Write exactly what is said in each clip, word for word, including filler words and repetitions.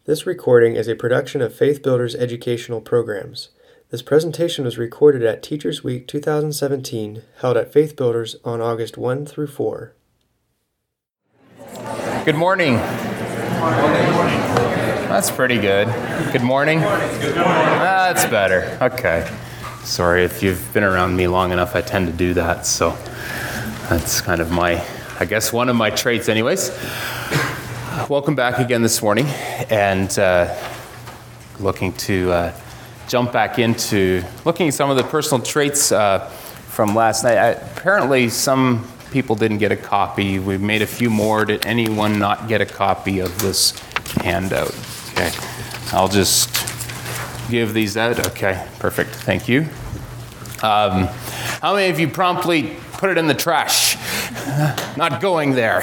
This recording is a production of Faith Builders Educational Programs. This presentation was recorded at Teachers Week two thousand seventeen, held at Faith Builders on August first through fourth. Good morning. That's pretty good. Good morning? That's better. Okay. Sorry, if you've been around me long enough, I tend to do that, so that's kind of my, I guess, one of my traits anyways. Welcome back again this morning, and uh, looking to uh, jump back into looking at some of the personal traits uh, from last night. I, apparently, some people didn't get a copy. We made a few more. Did anyone not get a copy of this handout? Okay, I'll just give these out. Okay, perfect. Thank you. Um, how many of you promptly put it in the trash? Not going there.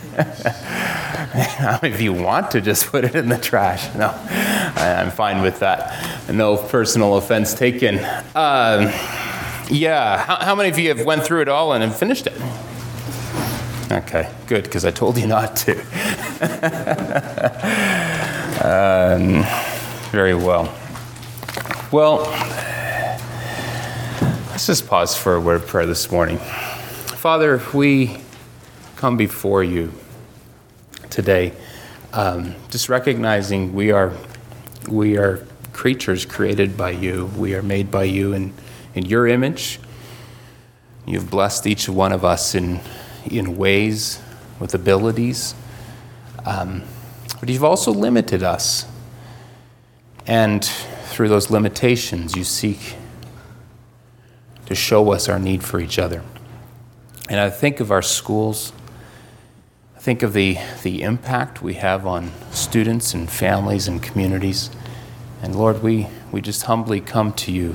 How many of you want to just put it in the trash? No, I'm fine with that. No personal offense taken. Um, yeah, how, how many of you have went through it all and have finished it? Okay, good, because I told you not to. um, very well. Well, let's just pause for a word of prayer this morning. Father, we come before you today, um, just recognizing we are we are creatures created by you. We are made by you in, in your image. You've blessed each one of us in in ways, with abilities, um, but you've also limited us. And through those limitations, you seek to show us our need for each other. And I think of our schools. Think of the, the impact we have on students and families and communities. And Lord, we, we just humbly come to you,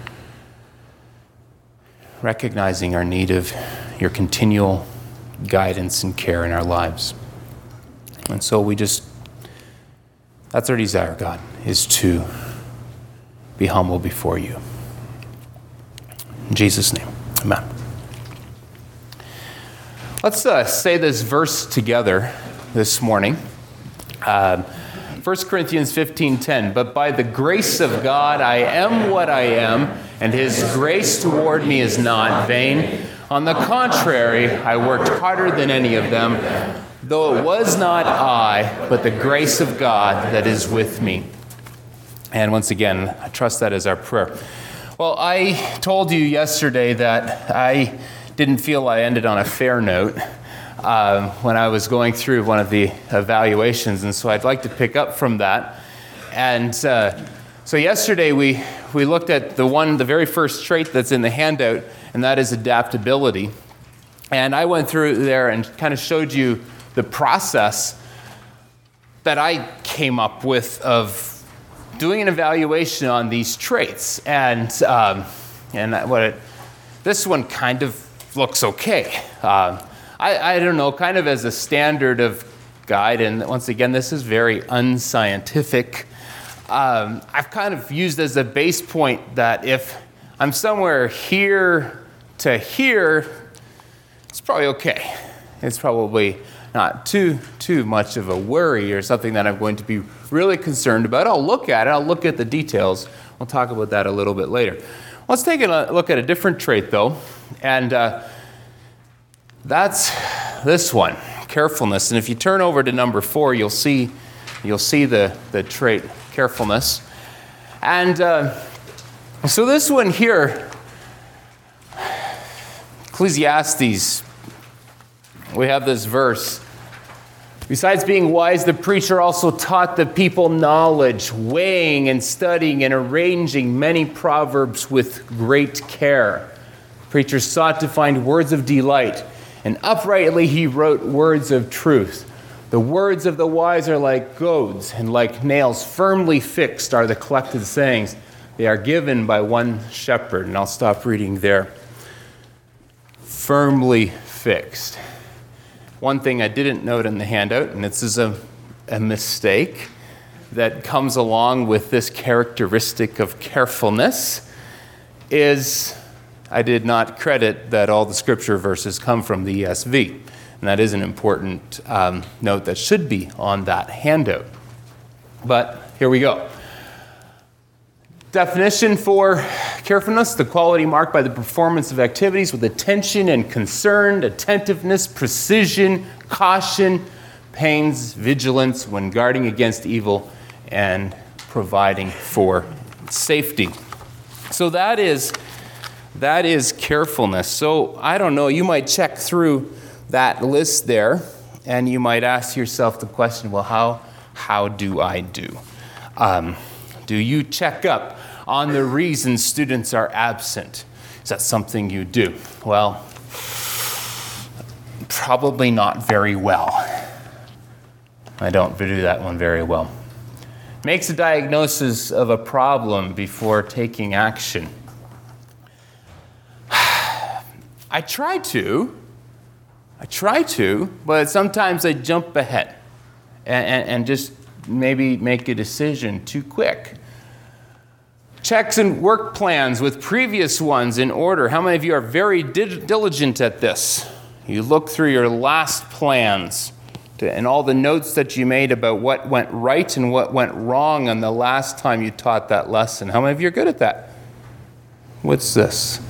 recognizing our need of your continual guidance and care in our lives. And so we just, that's our desire, God, is to be humble before you. In Jesus' name, amen. Let's uh, say this verse together this morning. Uh, First Corinthians fifteen ten. But by the grace of God I am what I am, and his grace toward me is not vain. On the contrary, I worked harder than any of them, though it was not I, but the grace of God that is with me. And once again, I trust that is our prayer. Well, I told you yesterday that I didn't feel I ended on a fair note um, when I was going through one of the evaluations, and so I'd like to pick up from that. And uh, so yesterday we we looked at the one, the very first trait that's in the handout, and that is adaptability. And I went through there and kind of showed you the process that I came up with of doing an evaluation on these traits. And um, and what it, this one kind of looks okay. Uh, I, I don't know, kind of as a standard of guide, and once again, this is very unscientific. Um, I've kind of used as a base point that if I'm somewhere here to here, it's probably okay. It's probably not too too much of a worry or something that I'm going to be really concerned about. I'll look at it. I'll look at the details. We'll talk about that a little bit later. Let's take a look at a different trait, though, and uh, that's this one, carefulness. And if you turn over to number four, you'll see you'll see the, the trait, carefulness. And uh, so this one here, Ecclesiastes, we have this verse. Besides being wise, the preacher also taught the people knowledge, weighing and studying and arranging many proverbs with great care. The preacher sought to find words of delight, and uprightly he wrote words of truth. The words of the wise are like goads, and like nails firmly fixed are the collected sayings. They are given by one shepherd. And I'll stop reading there. Firmly fixed. One thing I didn't note in the handout, and this is a, a mistake that comes along with this characteristic of carefulness, is I did not credit that all the scripture verses come from the E S V. And that is an important um, note that should be on that handout. But here we go. Definition for carefulness: the quality marked by the performance of activities with attention and concern, attentiveness, precision, caution, pains, vigilance when guarding against evil and providing for safety. So that is that is carefulness. So I don't know, you might check through that list there and you might ask yourself the question, well, how how do I do? Um, do you check up on the reasons students are absent? Is that something you do? Well, probably not very well. I don't do that one very well. Makes a diagnosis of a problem before taking action. I try to, I try to, but sometimes I jump ahead and, and, and just maybe make a decision too quick. Checks and work plans with previous ones in order. How many of you are very di- diligent at this? You look through your last plans to, and all the notes that you made about what went right and what went wrong on the last time you taught that lesson. How many of you are good at that? What's this?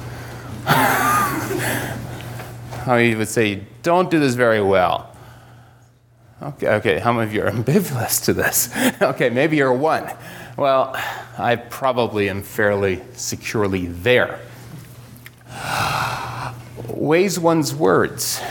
How many of you would say you don't do this very well? Okay, okay. How many of you are ambivalent to this? Okay, maybe you're one. Well, I probably am fairly securely there. Weighs one's words.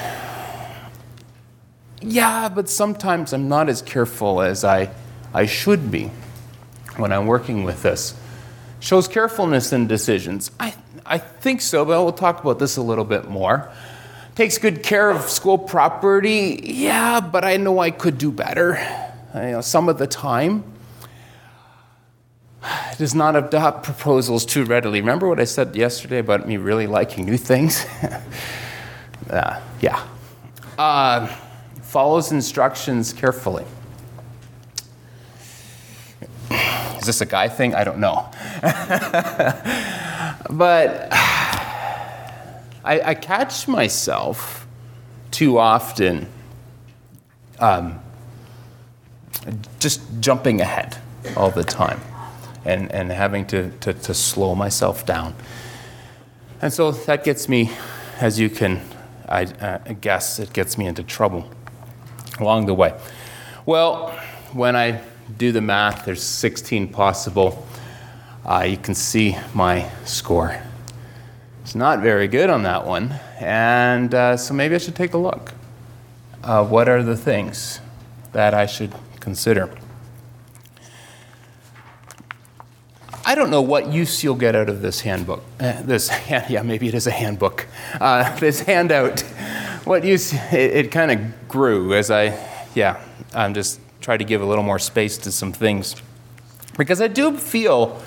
Yeah, but sometimes I'm not as careful as I, I should be when I'm working with this. Shows carefulness in decisions. I, I think so, but we'll talk about this a little bit more. Takes good care of school property. Yeah, but I know I could do better, you know, some of the time. Does not adopt proposals too readily. Remember what I said yesterday about me really liking new things? uh, yeah. Uh, follows instructions carefully. Is this a guy thing? I don't know. But I, I catch myself too often um, just jumping ahead all the time. And, and having to, to, to slow myself down. And so that gets me, as you can I, uh, guess, it gets me into trouble along the way. Well, when I do the math, there's sixteen possible. Uh, you can see my score. It's not very good on that one. And uh, so maybe I should take a look. Uh, what are the things that I should consider? I don't know what use you'll get out of this handbook. Uh, this, hand, yeah, maybe it is a handbook. Uh, this handout, what use, it, it kind of grew as I, yeah, I'm just trying to give a little more space to some things. Because I do feel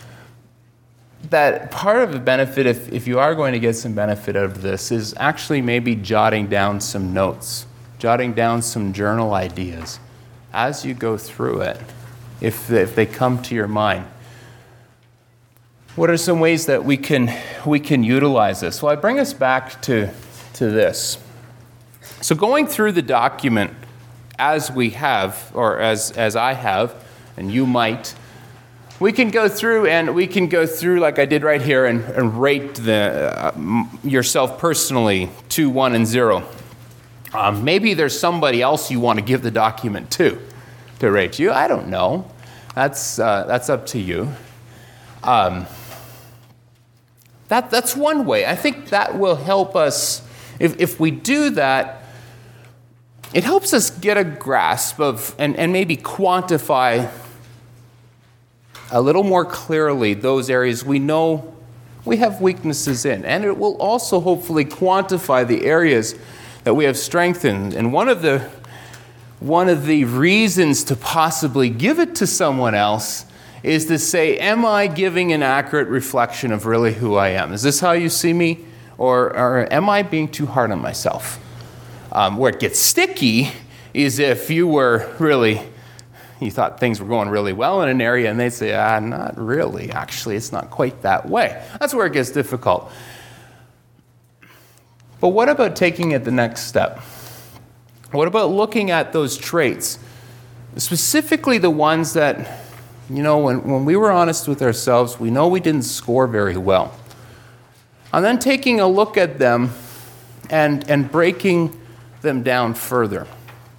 that part of the benefit, if, if you are going to get some benefit out of this, is actually maybe jotting down some notes, jotting down some journal ideas as you go through it, if, if they come to your mind. What are some ways that we can we can utilize this? Well, I bring us back to, to this. So going through the document as we have, or as, as I have, and you might, we can go through and we can go through like I did right here and, and rate the uh, yourself personally, two, one, and zero. Um, maybe there's somebody else you want to give the document to, to rate you. I don't know. That's, uh, that's up to you. Um, That, that's one way. I think that will help us. If, if we do that, it helps us get a grasp of and, and maybe quantify a little more clearly those areas we know we have weaknesses in. And it will also hopefully quantify the areas that we have strengthened. And one of the, one of the reasons to possibly give it to someone else is to say, am I giving an accurate reflection of really who I am? Is this how you see me? Or, or am I being too hard on myself? Um, where it gets sticky is if you were really, you thought things were going really well in an area and they'd say, ah, not really. Actually, it's not quite that way. That's where it gets difficult. But what about taking it the next step? What about looking at those traits specifically the ones that, you know, when, when we were honest with ourselves, we know we didn't score very well. And then taking a look at them and, and breaking them down further.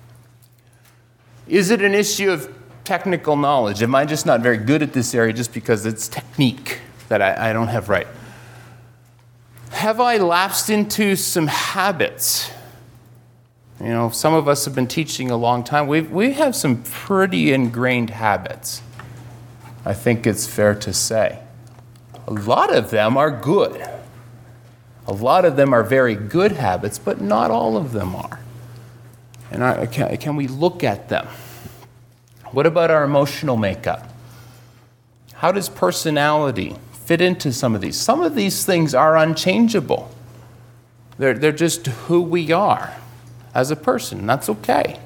Is it an issue of technical knowledge? Am I just not very good at this area just because it's technique that I, I don't have right? Have I lapsed into some habits? You know, some of us have been teaching a long time. We we have some pretty ingrained habits. I think it's fair to say. A lot of them are good. A lot of them are very good habits, but not all of them are. And I, can, can we look at them? What about our emotional makeup? How does personality fit into some of these? Some of these things are unchangeable. They're, they're just who we are as a person. That's okay.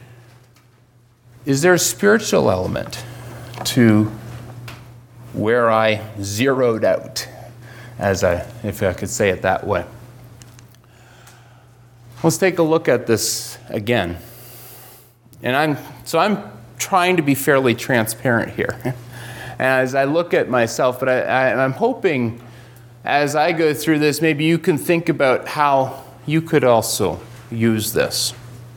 Is there a spiritual element to where I zeroed out, as I, if I could say it that way? Let's take a look at this again. And I'm so I'm trying to be fairly transparent here as I look at myself, but I, I, I'm hoping as I go through this, maybe you can think about how you could also use this.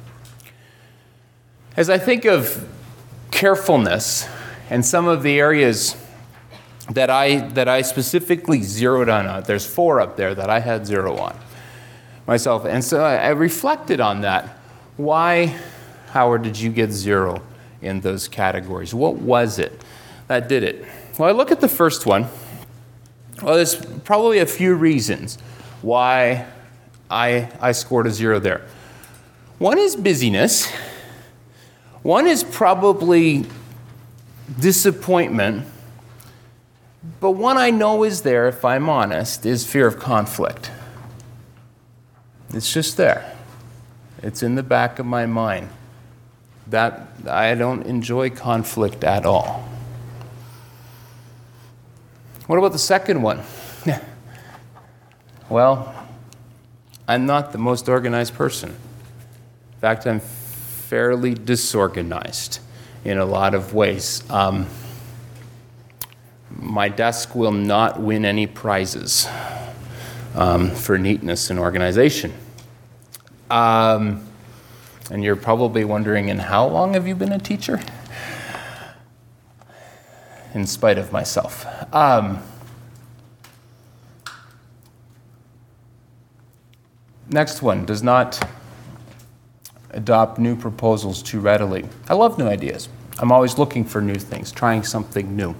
As I think of carefulness and some of the areas that I that I specifically zeroed on, there's four up there that I had zero on myself. And so I, I reflected on that. Why, Howard, did you get zero in those categories? What was it that did it? Well, I look at the first one. Well, there's probably a few reasons why I, I scored a zero there. One is busyness. One is probably disappointment. But one I know is there, if I'm honest, is fear of conflict. It's just there. It's in the back of my mind. That I don't enjoy conflict at all. What about the second one? Well, I'm not the most organized person. In fact, I'm fairly disorganized in a lot of ways. Um, my desk will not win any prizes um, for neatness and organization. Um, and you're probably wondering, and how long have you been a teacher? In spite of myself. Um, next one, does not adopt new proposals too readily. I love new ideas. I'm always looking for new things, trying something new.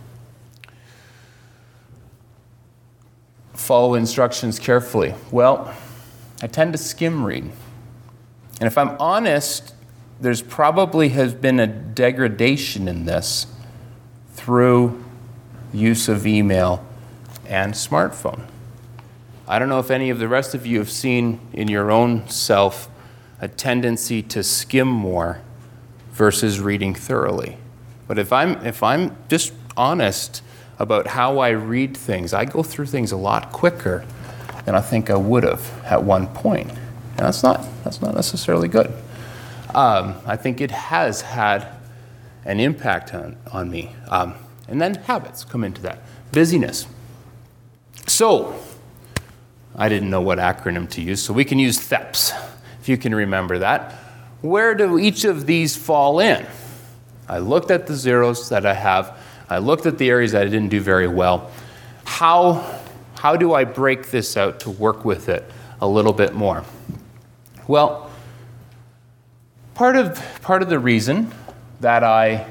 Follow instructions carefully. Well, I tend to skim read. And if I'm honest, there's probably has been a degradation in this through use of email and smartphone. I don't know if any of the rest of you have seen in your own self a tendency to skim more versus reading thoroughly. But if I'm if I'm just honest about how I read things, I go through things a lot quicker than I think I would have at one point. And that's not that's not necessarily good. Um, I think it has had an impact on, on me. Um, and then habits come into that. Busyness. So, I didn't know what acronym to use, so we can use THEPS, if you can remember that. Where do each of these fall in? I looked at the zeros that I have. I looked at the areas that I didn't do very well. How, how do I break this out to work with it a little bit more? Well, part of, part of the reason that I,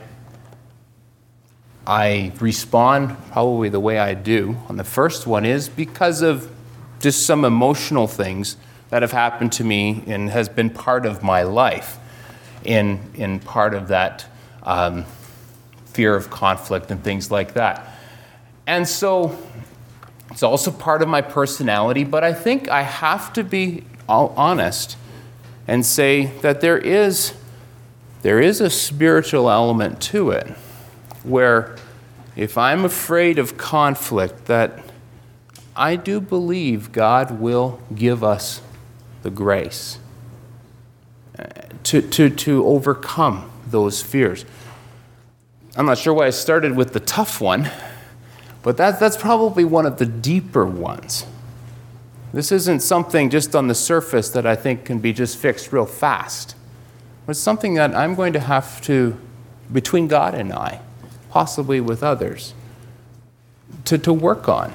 I respond probably the way I do on the first one is because of just some emotional things that have happened to me and has been part of my life in, in part of that um, fear of conflict and things like that. And so it's also part of my personality, but I think I have to be honest and say that there is there is a spiritual element to it where if I'm afraid of conflict, that I do believe God will give us the grace to, to, to overcome those fears. I'm not sure why I started with the tough one, but that, that's probably one of the deeper ones. This isn't something just on the surface that I think can be just fixed real fast. It's something that I'm going to have to, between God and I, possibly with others, to, to work on.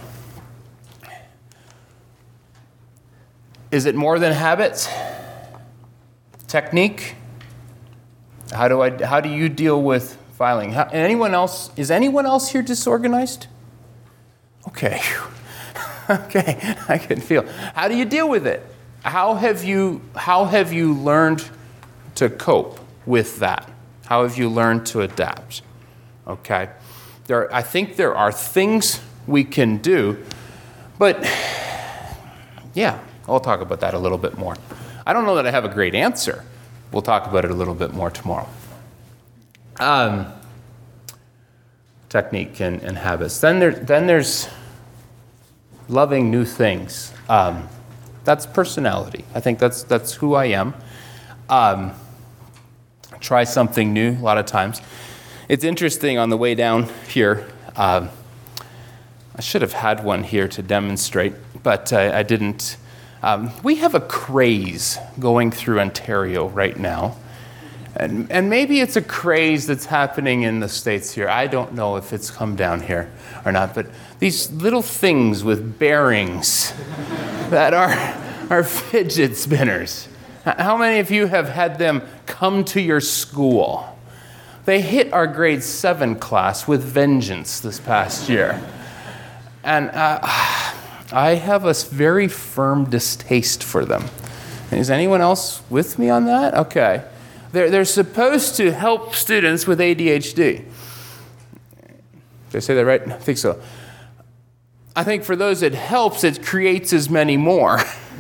Is it more than habits? Technique? How do I? How do you deal with filing? How, anyone else? Is anyone else here disorganized? Okay. Okay, I can feel. How do you deal with it? How have you? How have you learned to cope with that? How have you learned to adapt? Okay. There, I think there are things we can do, but yeah. I'll talk about that a little bit more. I don't know that I have a great answer. We'll talk about it a little bit more tomorrow. Um, technique and, and habits. Then, there, then there's loving new things. Um, that's personality. I think that's that's who I am. Um, try something new a lot of times. It's interesting on the way down here. Um, I should have had one here to demonstrate, but uh, I didn't. Um, we have a craze going through Ontario right now. And, and maybe it's a craze that's happening in the States here. I don't know if it's come down here or not, but these little things with bearings that are, are fidget spinners. How many of you have had them come to your school? They hit our grade seven class with vengeance this past year. And uh, I have a very firm distaste for them. Is anyone else with me on that? Okay. They're, they're supposed to help students with A D H D. Did I say that right? I think so. I think for those it helps, it creates as many more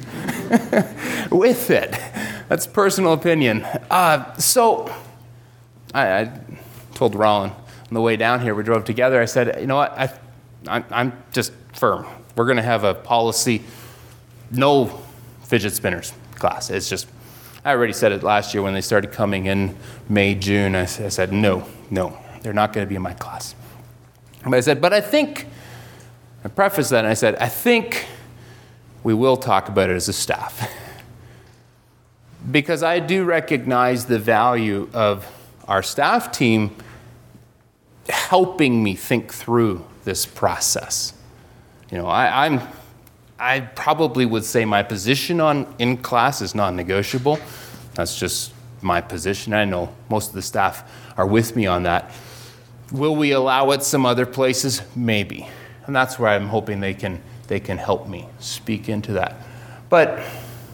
with it. That's personal opinion. Uh, so I, I told Rollin on the way down here, we drove together, I said, you know what, I, I'm, I'm just firm. We're going to have a policy, no fidget spinners class. It's just, I already said it last year when they started coming in May, June. I, I said, no, no, they're not going to be in my class. But I said, but I think, I prefaced that and I said, I think we will talk about it as a staff. Because I do recognize the value of our staff team helping me think through this process. You know, I, I'm, I probably would say my position on in class is non-negotiable. That's just my position. I know most of the staff are with me on that. Will we allow it some other places? Maybe. And that's where I'm hoping they can they can help me speak into that. But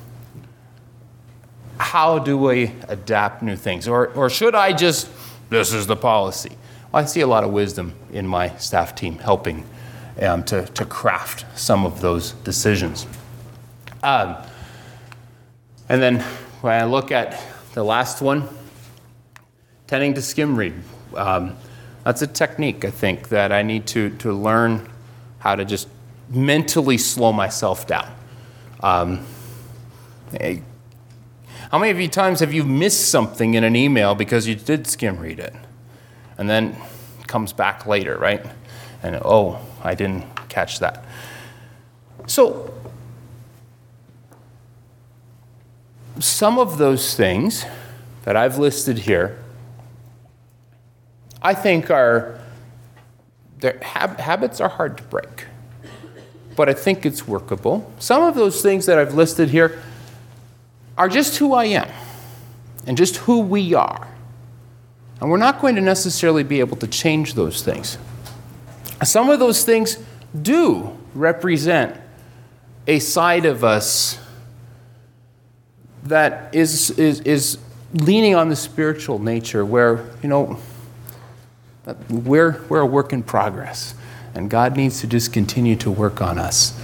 how do we adapt new things? Or or should I just, this is the policy? Well, I see a lot of wisdom in my staff team helping um, to, to craft some of those decisions. Um, and then when I look at the last one, tending to skim read. Um, that's a technique, I think, that I need to, to learn how to just mentally slow myself down. Um, hey, how many of you times have you missed something in an email because you did skim read it? And then it comes back later, right? And oh, I didn't catch that. So some of those things that I've listed here, I think are, hab- habits are hard to break, but I think it's workable. Some of those things that I've listed here are just who I am and just who we are. And we're not going to necessarily be able to change those things. Some of those things do represent a side of us that is is is leaning on the spiritual nature where, you know, we're we're a work in progress and God needs to just continue to work on us.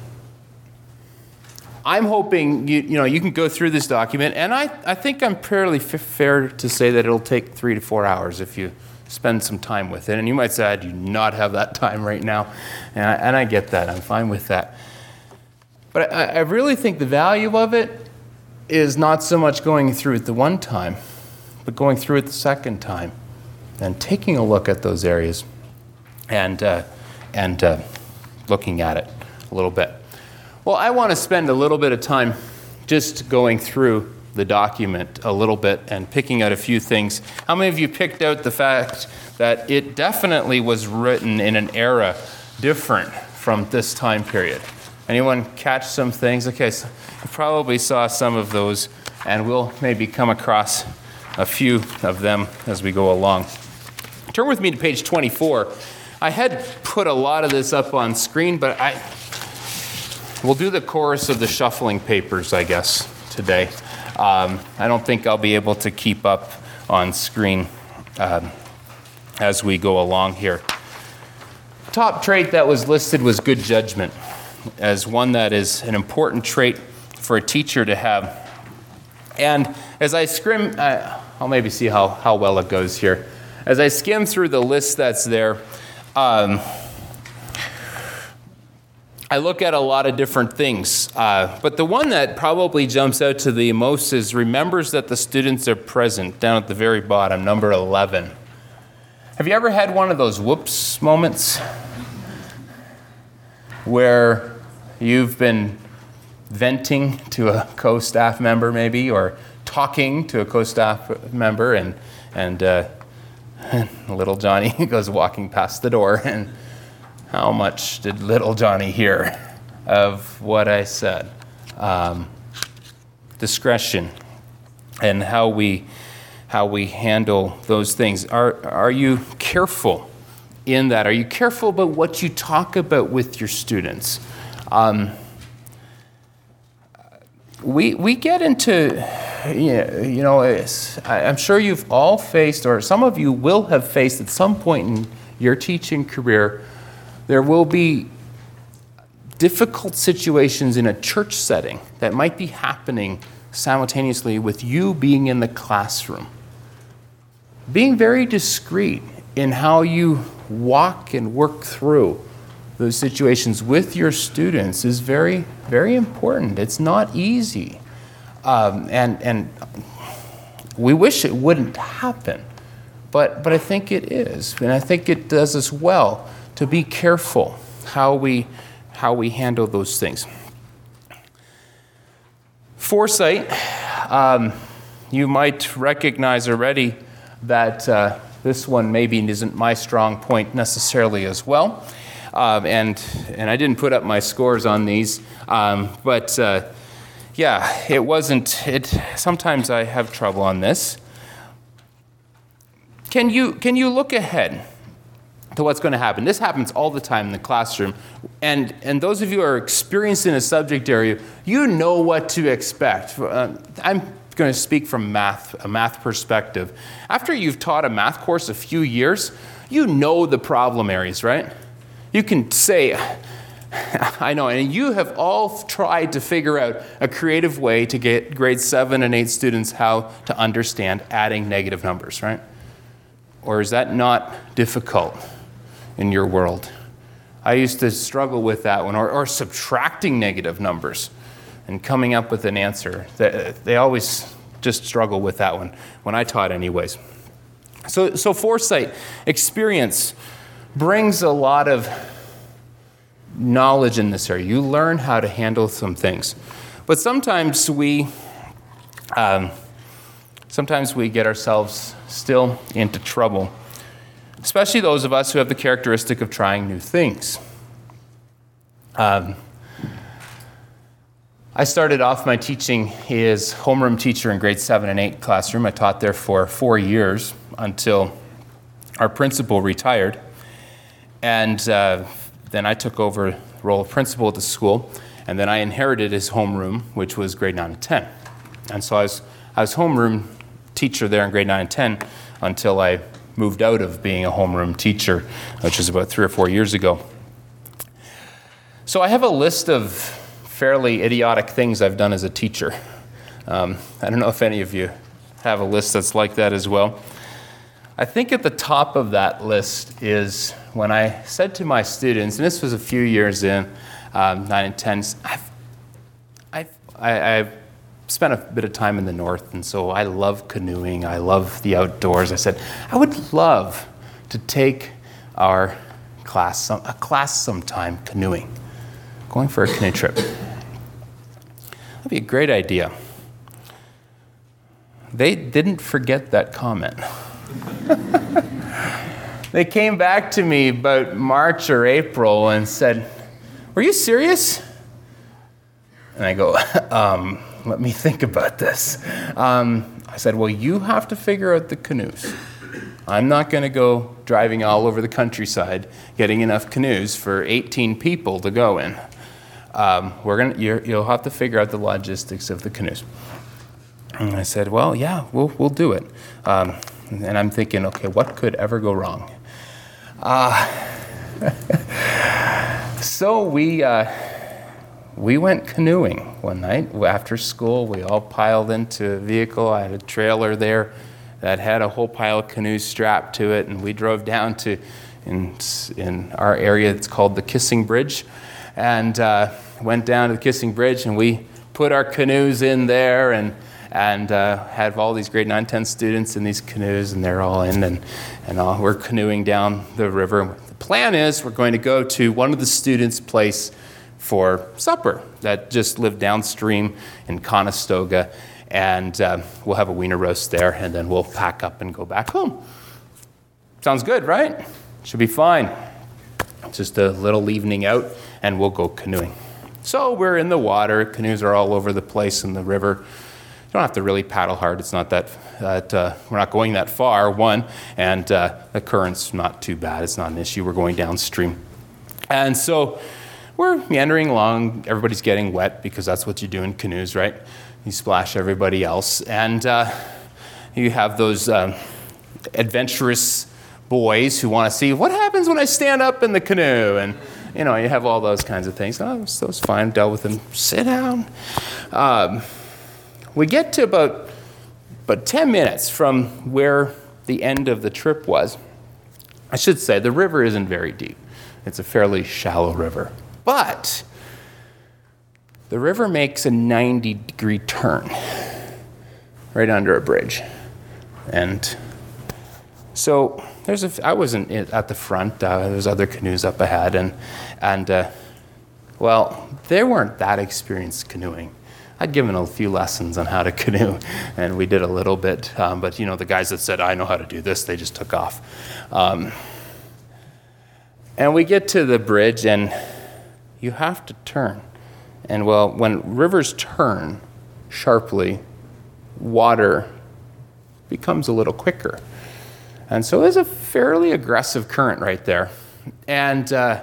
I'm hoping you you know you can go through this document, and I, I think I'm fairly f- fair to say that it'll take three to four hours if you spend some time with it. And you might say, I do not have that time right now, and I, and I get that. I'm fine with that. But I, I really think the value of it is not so much going through it the one time, but going through it the second time and taking a look at those areas and, uh, and uh, looking at it a little bit. Well, I want to spend a little bit of time just going through the document a little bit and picking out a few things. How many of you picked out the fact that it definitely was written in an era different from this time period? Anyone catch some things? Okay, so you probably saw some of those, and we'll maybe come across a few of them as we go along. Turn with me to page twenty-four. I had put a lot of this up on screen, but I we'll do the chorus of the shuffling papers, I guess, today. Um, I don't think I'll be able to keep up on screen um, as we go along here. Top trait that was listed was good judgment as one that is an important trait for a teacher to have. And as I skim, uh, I'll maybe see how, how well it goes here. As I skim through the list that's there, um, I look at a lot of different things, uh, but the one that probably jumps out to the most is remembers that the students are present, down at the very bottom, number eleven. Have you ever had one of those whoops moments where you've been venting to a co-staff member maybe, or talking to a co-staff member, and, and uh, little Johnny goes walking past the door, and how much did little Johnny hear of what I said? Um, discretion and how we how we handle those things. Are are you careful in that? Are you careful about what you talk about with your students? Um, we we get into, you know, it's, I'm sure you've all faced, or some of you will have faced at some point in your teaching career, there will be difficult situations in a church setting that might be happening simultaneously with you being in the classroom. Being very discreet in how you walk and work through those situations with your students is very, very important. It's not easy. Um, and, and we wish it wouldn't happen, but, but I think it is. And I think it does us well to be careful how we how we handle those things. Foresight, um, you might recognize already that uh, this one maybe isn't my strong point necessarily as well. Um, and and I didn't put up my scores on these, um, but uh, yeah, it wasn't. It sometimes I have trouble on this. Can you can you look ahead to what's going to happen? This happens all the time in the classroom. And and those of you who are experienced in a subject area, you know what to expect. Uh, I'm going to speak from math, a math perspective. After you've taught a math course a few years, you know the problem areas, right? You can say, I know, and you have all tried to figure out a creative way to get grade seven and eight students how to understand adding negative numbers, right? Or is that not difficult in your world? I used to struggle with that one, or, or subtracting negative numbers and coming up with an answer. They, they always just struggle with that one, when I taught anyways. So, so foresight, experience, brings a lot of knowledge in this area. You learn how to handle some things. But sometimes we, um, sometimes we get ourselves still into trouble, especially those of us who have the characteristic of trying new things. Um, I started off my teaching as homeroom teacher in grade seven and eight classroom. I taught there for four years until our principal retired. And uh, then I took over the role of principal at the school, and then I inherited his homeroom, which was grade nine and ten. And so I was, I was homeroom teacher there in grade nine and ten until I moved out of being a homeroom teacher, which was about three or four years ago. So I have a list of fairly idiotic things I've done as a teacher. Um, I don't know if any of you have a list that's like that as well. I think at the top of that list is when I said to my students, and this was a few years in, um, nine and ten, I've, I've, I, I've spent a bit of time in the north, and so I love canoeing. I love the outdoors. I said, I would love to take our class, some, a class sometime canoeing, going for a canoe trip. That'd be a great idea. They didn't forget that comment. They came back to me about March or April and said, were you serious? And I go, um, let me think about this. Um, I said, well, you have to figure out the canoes. I'm not going to go driving all over the countryside getting enough canoes for eighteen people to go in. Um, we're gonna, you're, you'll have to figure out the logistics of the canoes. And I said, well, yeah, we'll, we'll do it. Um, and I'm thinking, okay, what could ever go wrong? Uh, so we... Uh, We went canoeing one night after school. We all piled into a vehicle. I had a trailer there that had a whole pile of canoes strapped to it, and we drove down to, in, in our area, it's called the Kissing Bridge, and uh, went down to the Kissing Bridge, and we put our canoes in there, and and uh, had all these grade nine, ten students in these canoes, and they're all in, and, and all, we're canoeing down the river. The plan is we're going to go to one of the students' place for supper that just lived downstream in Conestoga, and uh, we'll have a wiener roast there, and then we'll pack up and go back home. Sounds good, right? Should be fine. Just a little evening out, and we'll go canoeing. So we're in the water. Canoes are all over the place in the river. You don't have to really paddle hard. It's not that, that uh, we're not going that far, one, and uh, the current's not too bad. It's not an issue. We're going downstream. And so we're meandering along. Everybody's getting wet because that's what you do in canoes, right? You splash everybody else. And uh, you have those um, adventurous boys who want to see what happens when I stand up in the canoe. And, you know, you have all those kinds of things. Oh, so it's fine. Dealt with them. Sit down. Um, we get to about, about ten minutes from where the end of the trip was. I should say the river isn't very deep. It's a fairly shallow river. But the river makes a ninety degree turn right under a bridge. And so there's a, I wasn't at the front. Uh, there's other canoes up ahead. And, and uh, well, they weren't that experienced canoeing. I'd given a few lessons on how to canoe, and we did a little bit. Um, but, you know, the guys that said, I know how to do this, they just took off. Um, and we get to the bridge, and you have to turn. And well, when rivers turn sharply, water becomes a little quicker. And so there's a fairly aggressive current right there. And uh,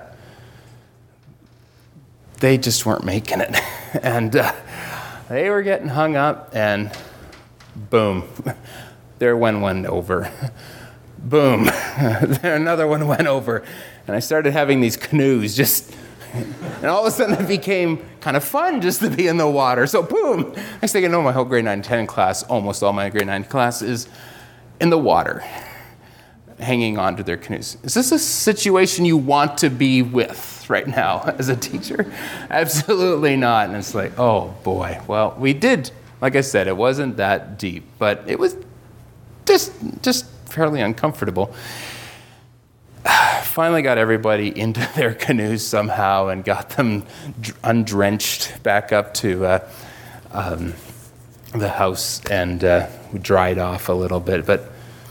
they just weren't making it. and uh, they were getting hung up, and boom, there went one over. Boom, another one went over. And I started having these canoes just... And all of a sudden it became kind of fun just to be in the water. So boom, next thing I know, my whole grade nine ten class, almost all my grade nine class is in the water, hanging on to their canoes. Is this a situation you want to be with right now as a teacher? Absolutely not. And it's like, oh boy. Well, we did, like I said, it wasn't that deep, but it was just, just fairly uncomfortable. Finally got everybody into their canoes somehow and got them undrenched back up to uh, um, the house, and uh, we dried off a little bit. But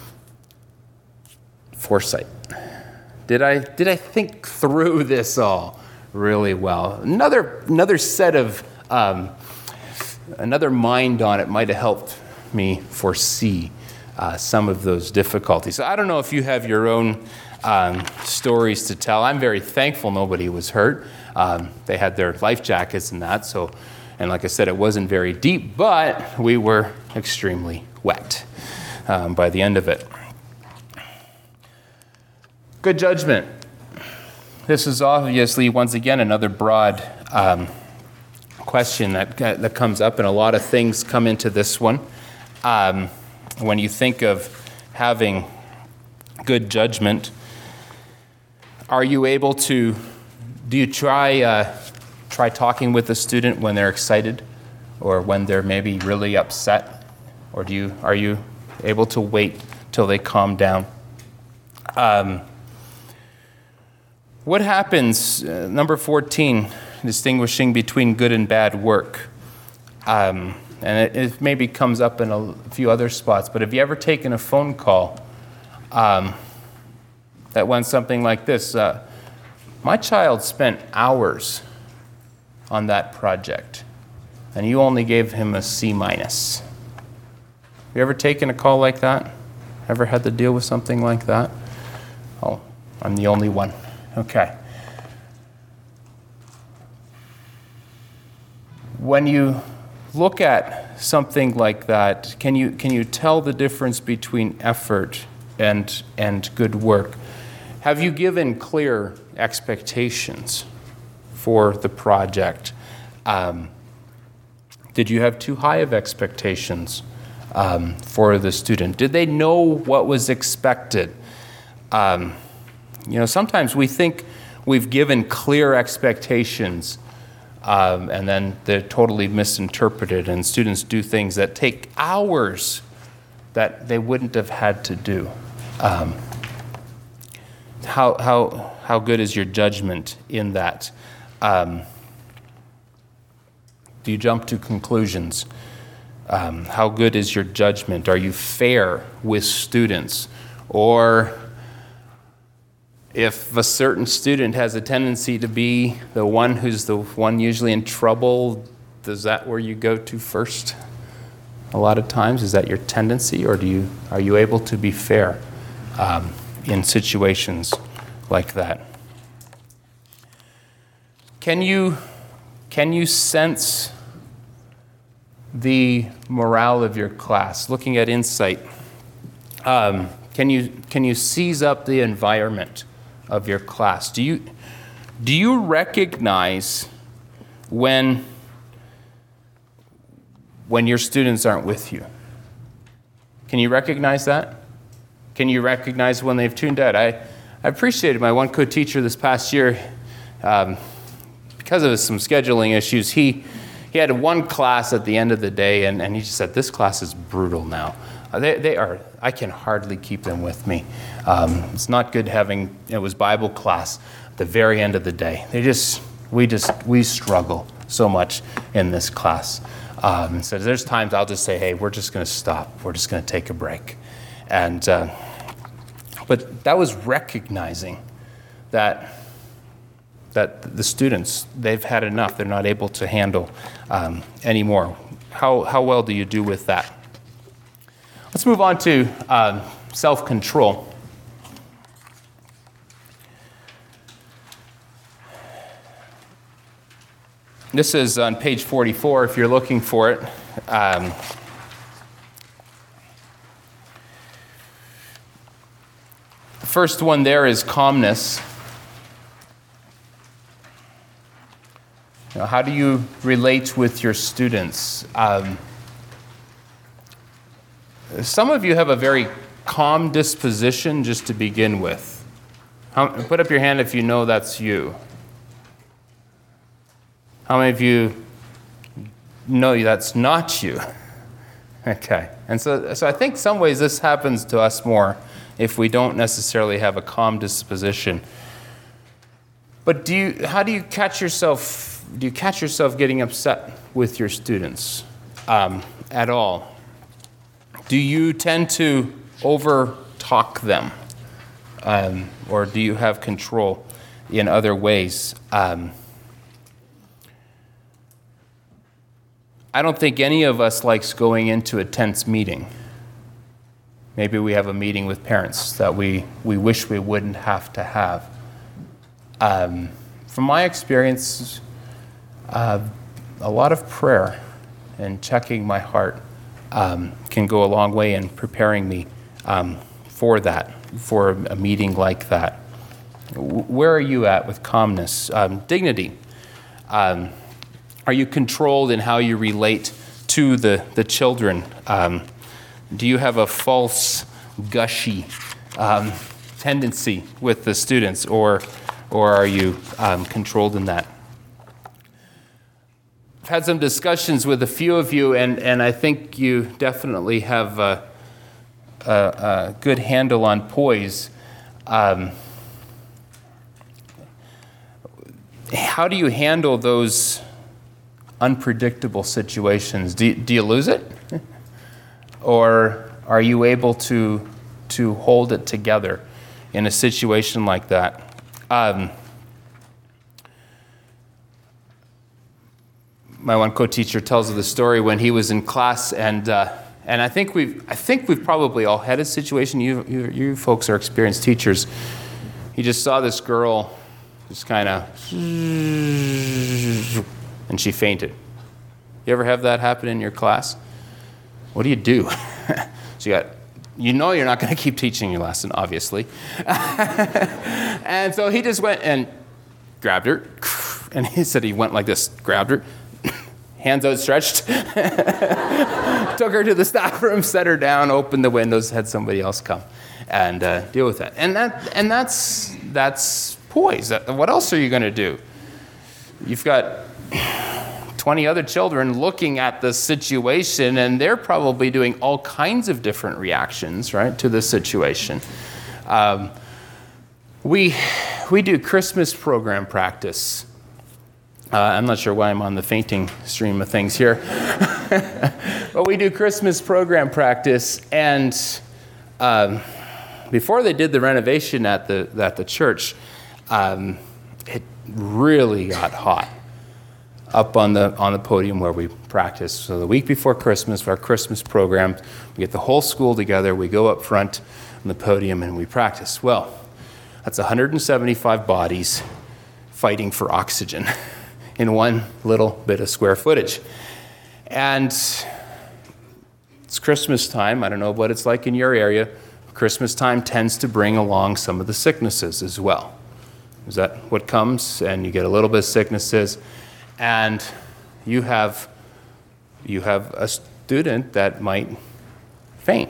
foresight. Did I did I think through this all really well? Another another set of um, another mind on it might have helped me foresee uh, some of those difficulties. So I don't know if you have your own Um, stories to tell. I'm very thankful nobody was hurt. Um, they had their life jackets and that, so, and like I said, it wasn't very deep, but we were extremely wet um, by the end of it. Good judgment. This is obviously, once again, another broad um, question that, that comes up, and a lot of things come into this one. Um, when you think of having good judgment, are you able to, do you try uh, try talking with a student when they're excited or when they're maybe really upset? Or do you are you able to wait till they calm down? Um, what happens, uh, number fourteen, distinguishing between good and bad work? Um, and it, it maybe comes up in a few other spots, but have you ever taken a phone call um, that went something like this? Uh, my child spent hours on that project, and you only gave him a C minus. Have you ever taken a call like that? Ever had to deal with something like that? Oh, I'm the only one. Okay. When you look at something like that, can you can you tell the difference between effort and and good work? Have you given clear expectations for the project? Um, did you have too high of expectations um, for the student? Did they know what was expected? Um, you know, sometimes we think we've given clear expectations, um, and then they're totally misinterpreted, and students do things that take hours that they wouldn't have had to do. Um, how how how good is your judgment in that? Um, do you jump to conclusions? Um, how good is your judgment? Are you fair with students? Or if a certain student has a tendency to be the one who's the one usually in trouble, is that where you go to first? A lot of times, is that your tendency, or do you are you able to be fair um, in situations like that? Can you can you sense the morale of your class? Looking at Insight, um, can you can you seize up the environment of your class? Do you do you recognize when when your students aren't with you? Can you recognize that? Can you recognize when they've tuned out? I, I appreciated my one co-teacher this past year. Um, because of some scheduling issues, he he had one class at the end of the day, and, and he just said, this class is brutal now. Uh, they, they are, I can hardly keep them with me. Um, it's not good having, it was Bible class at the very end of the day. They just, we just, we struggle so much in this class. Um, so there's times I'll just say, hey, we're just going to stop. We're just going to take a break. And, uh, but that was recognizing that that the students, they've had enough. They're not able to handle um, anymore. How, how well do you do with that? Let's move on to um, self-control. This is on page forty-four, if you're looking for it. Um, the first one there is calmness. You know, how do you relate with your students? Um, some of you have a very calm disposition just to begin with. How, put up your hand if you know that's you. How many of you know that's not you? Okay. And so, so I think some ways this happens to us more if we don't necessarily have a calm disposition. But do you, how do you catch yourself, do you catch yourself getting upset with your students um, at all? Do you tend to over-talk them? Um, or do you have control in other ways? Um, I don't think any of us likes going into a tense meeting. Maybe we have a meeting with parents that we, we wish we wouldn't have to have. Um, from my experience, uh, a lot of prayer and checking my heart um, can go a long way in preparing me um, for that, for a meeting like that. Where are you at with calmness? Um, dignity. Um, are you controlled in how you relate to the, the children? Um, do you have a false, gushy um, tendency with the students, or or are you um, controlled in that? had some discussions with a few of you, and, and I think you definitely have a, a, a good handle on poise. Um, how do you handle those unpredictable situations? Do, do you lose it? Or are you able to, to hold it together in a situation like that? Um, my one co-teacher tells the story when he was in class, and uh, and I think we've I think we've probably all had a situation. You you, you folks are experienced teachers. He just saw this girl, just kind of, and she fainted. You ever have that happen in your class? What do you do? So you got, you know you're not going to keep teaching your lesson, obviously. And so he just went and grabbed her, and he said he went like this, grabbed her, hands outstretched, took her to the staff room, set her down, opened the windows, had somebody else come and uh, deal with that. And that and that's that's poise. What else are you going to do? You've got twenty other children looking at the situation, and they're probably doing all kinds of different reactions, right, to the situation. Um, we we do Christmas program practice. Uh, I'm not sure why I'm on the fainting stream of things here. But we do Christmas program practice, and um, before they did the renovation at the at the church, um, it really got hot up on the on the podium where we practice. So the week before Christmas, for our Christmas program, we get the whole school together, we go up front on the podium and we practice. Well, that's one hundred seventy-five bodies fighting for oxygen in one little bit of square footage. And it's Christmas time. I don't know what it's like in your area. Christmas time tends to bring along some of the sicknesses as well. Is that what comes? And you get a little bit of sicknesses. And you have you have a student that might faint.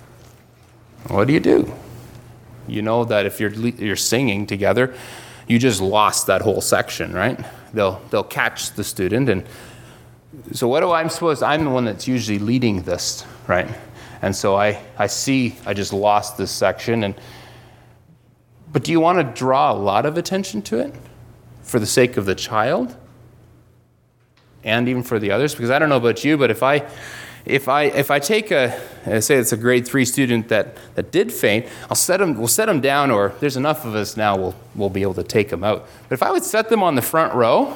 What do you do? You know that if you're you're singing together, you just lost that whole section, right? They'll they'll catch the student, and so what do I'm supposed? I'm the one that's usually leading this, right? And so I I see I just lost this section, and but do you want to draw a lot of attention to it for the sake of the child? And even for the others, because I don't know about you, but if I, if I, if I take a, say it's a grade three student that, that did faint, I'll set them, we'll set them down, or there's enough of us now, we'll, we'll be able to take them out. But if I would set them on the front row,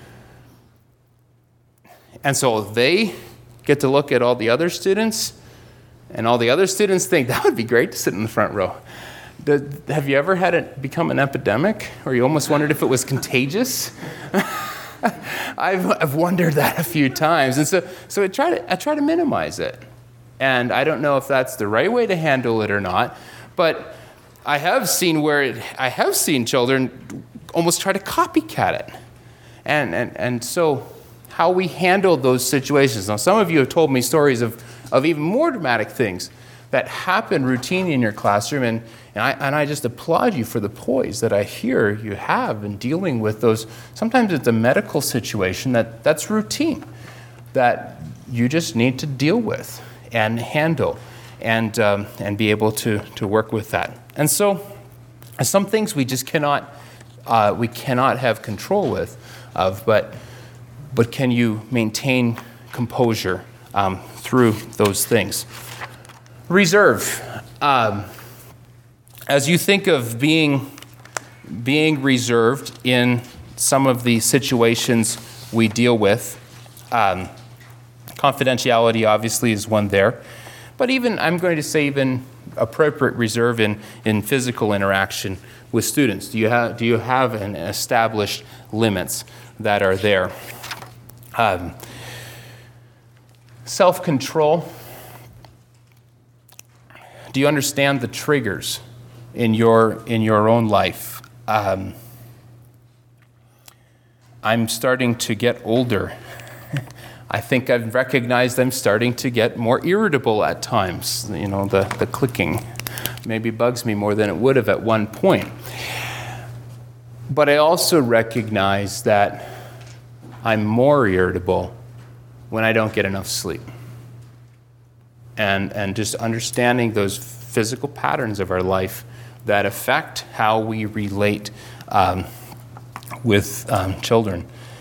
and so they get to look at all the other students, and all the other students think that would be great to sit in the front row. Did, have you ever had it become an epidemic, or you almost wondered if it was contagious? I've, I've wondered that a few times, and so so I try to I try to minimize it, and I don't know if that's the right way to handle it or not, but I have seen where it, I have seen children almost try to copycat it, and and and so how we handle those situations. Now, some of you have told me stories of of even more dramatic things that happen routinely in your classroom, and, and, I, and I just applaud you for the poise that I hear you have in dealing with those. Sometimes it's a medical situation that, that's routine, that you just need to deal with and handle and, um, and be able to, to work with that. And so some things we just cannot, uh, we cannot have control with, of, but, but can you maintain composure um, through those things? Reserve. Um, as you think of being being reserved in some of the situations we deal with, um, confidentiality obviously is one there, but even, I'm going to say even appropriate reserve in, in physical interaction with students. Do you have, do you have an established limits that are there? Um, self-control. Do you understand the triggers in your in your own life? Um, I'm starting to get older. I think I've recognized I'm starting to get more irritable at times. You know, the, the clicking maybe bugs me more than it would have at one point. But I also recognize that I'm more irritable when I don't get enough sleep. And, and just understanding those physical patterns of our life that affect how we relate um, with um, children.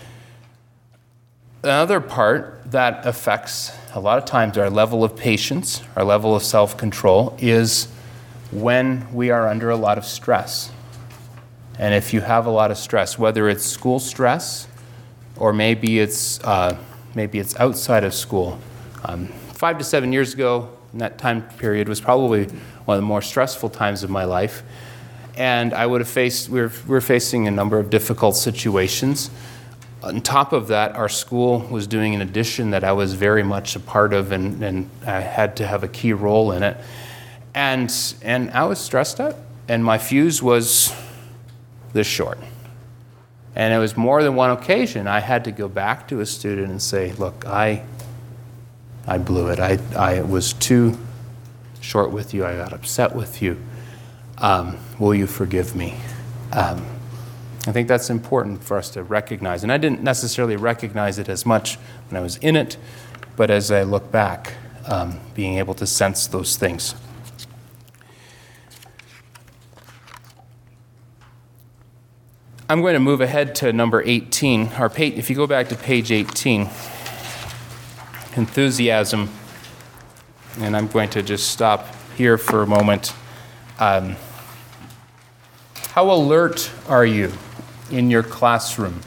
Another part that affects a lot of times our level of patience, our level of self-control, is when we are under a lot of stress. And if you have a lot of stress, whether it's school stress or maybe it's uh, maybe it's outside of school. Um, five to seven years ago, in that time period was probably one of the more stressful times of my life. And I would have faced, we were, we were facing a number of difficult situations. On top of that, our school was doing an addition that I was very much a part of, and, and I had to have a key role in it. And, and I was stressed out, and my fuse was this short. And it was more than one occasion I had to go back to a student and say, look, I I blew it. I, I was too short with you. I got upset with you. Um, will you forgive me? Um, I think that's important for us to recognize. And I didn't necessarily recognize it as much when I was in it, but as I look back, um, being able to sense those things. I'm going to move ahead to number eighteen. Our page, if you go back to page eighteen, enthusiasm, and I'm going to just stop here for a moment. Um, how alert are you in your classroom?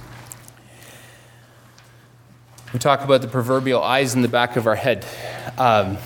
We talk about the proverbial eyes in the back of our head. Um,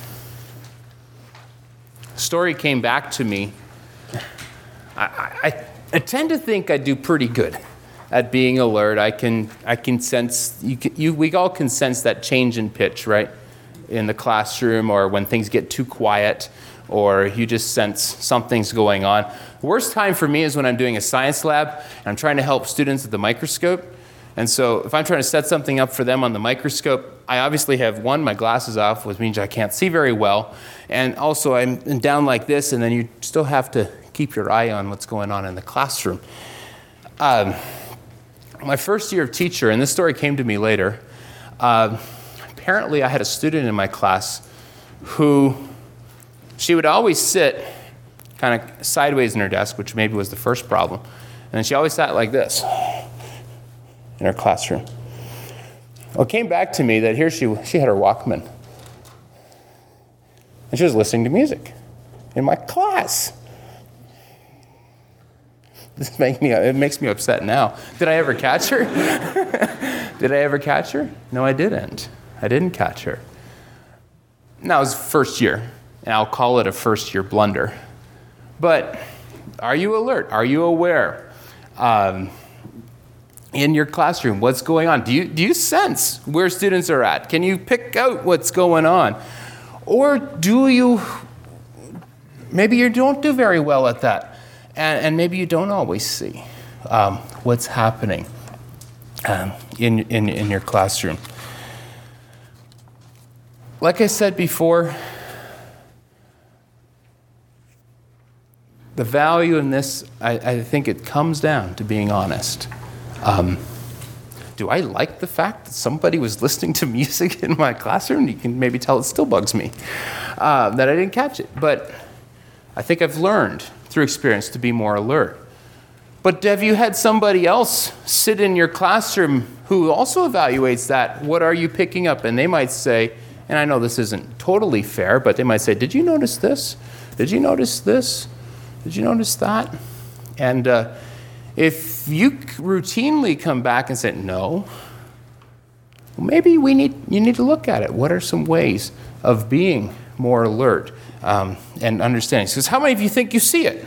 story came back to me. I, I, I tend to think I do pretty good at being alert. I can I can sense, you, can, you we all can sense that change in pitch, right? In the classroom, or when things get too quiet, or you just sense something's going on. The worst time for me is when I'm doing a science lab and I'm trying to help students with the microscope. And so if I'm trying to set something up for them on the microscope, I obviously have, one, my glasses off, which means I can't see very well. And also I'm down like this, and then you still have to keep your eye on what's going on in the classroom. Um, my first year of teacher, and this story came to me later, uh, apparently I had a student in my class who, she would always sit kind of sideways in her desk, which maybe was the first problem. And then she always sat like this in her classroom. Well, it came back to me that here she she had her Walkman. And she was listening to music in my class. This makes me, it makes me upset now. Did I ever catch her? Did I ever catch her? No, I didn't. I didn't catch her. Now, it was first year, and I'll call it a first year blunder. But are you alert? Are you aware? Um, in your classroom, what's going on? Do you, do you sense where students are at? Can you pick out what's going on? Or do you, maybe you don't do very well at that. And, and maybe you don't always see um, what's happening um, in, in, in your classroom. Like I said before, the value in this, I, I think it comes down to being honest. Um, do I like the fact that somebody was listening to music in my classroom? You can maybe tell it still bugs me uh, that I didn't catch it. But I think I've learned through experience to be more alert. But have you had somebody else sit in your classroom who also evaluates that? What are you picking up? And they might say, and I know this isn't totally fair, but they might say, did you notice this? Did you notice this? Did you notice that? And uh, if you routinely come back and say, no, well, maybe we need you need to look at it. What are some ways of being more alert um, and understanding? Because how many of you think you see it?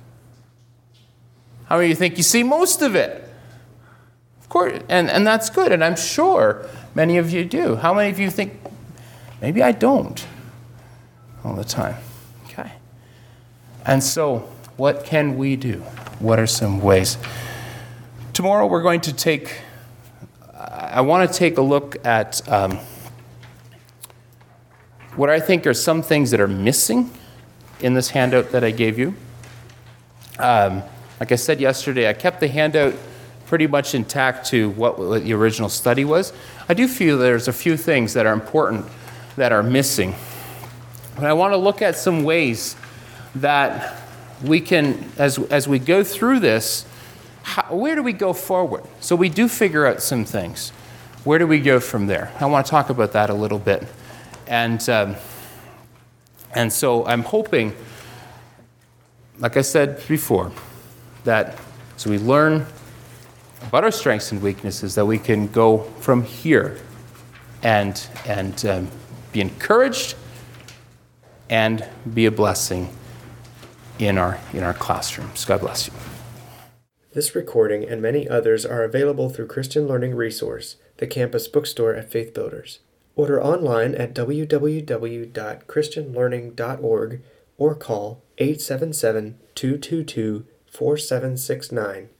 How many of you think you see most of it? Of course, and, and that's good, and I'm sure many of you do. How many of you think, maybe I don't all the time? Okay. And so, what can we do? What are some ways? Tomorrow we're going to take, I want to take a look at um, what I think are some things that are missing in this handout that I gave you. Um, like I said yesterday, I kept the handout pretty much intact to what the original study was. I do feel there's a few things that are important that are missing. But I want to look at some ways that we can, as, as we go through this, how, where do we go forward? So we do figure out some things. Where do we go from there? I want to talk about that a little bit. And, um, and so I'm hoping, like I said before, that as we learn about our strengths and weaknesses, that we can go from here and, and um, be encouraged and be a blessing in our, in our classrooms. God bless you. This recording and many others are available through Christian Learning Resource, the campus bookstore at Faith Builders. Order online at w w w dot christian learning dot org or call eight seven seven, two two two, four seven six nine.